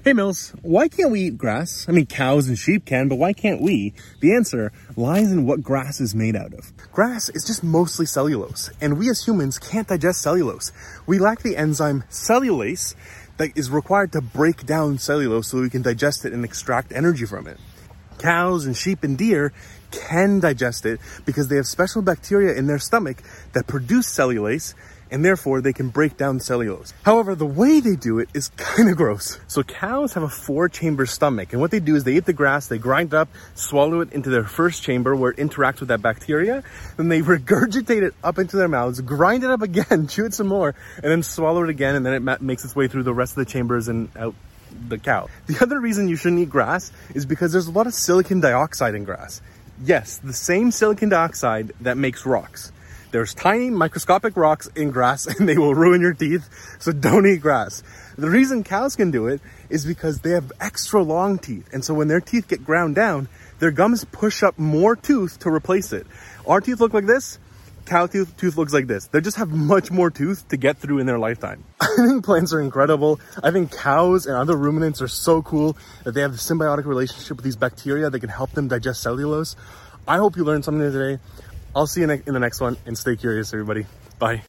Hey Mills, why can't we eat grass? I mean, cows and sheep can, but why can't we? The answer lies in what grass is made out of. Grass is just mostly cellulose, and we as humans can't digest cellulose. We lack the enzyme cellulase that is required to break down cellulose so we can digest it and extract energy from it. Cows and sheep and deer can digest it because they have special bacteria in their stomach that produce cellulase, and therefore they can break down cellulose. However, the way they do it is kind of gross. So cows have a 4-chamber stomach, and what they do is they eat the grass, they grind it up, swallow it into their first chamber where it interacts with that bacteria, then they regurgitate it up into their mouths, grind it up again, chew it some more, and then swallow it again, and then it makes its way through the rest of the chambers and out the cow. The other reason you shouldn't eat grass is because there's a lot of silicon dioxide in grass. Yes, the same silicon dioxide that makes rocks. There's tiny microscopic rocks in grass and they will ruin your teeth, so don't eat grass. The reason cows can do it is because they have extra long teeth, and so when their teeth get ground down, their gums push up more tooth to replace it. Our teeth look like this, cow tooth looks like this. They just have much more tooth to get through in their lifetime. I think plants are incredible. I think cows and other ruminants are so cool that they have a symbiotic relationship with these bacteria that can help them digest cellulose. I hope you learned something today. I'll see you in the next one, and stay curious, everybody. Bye.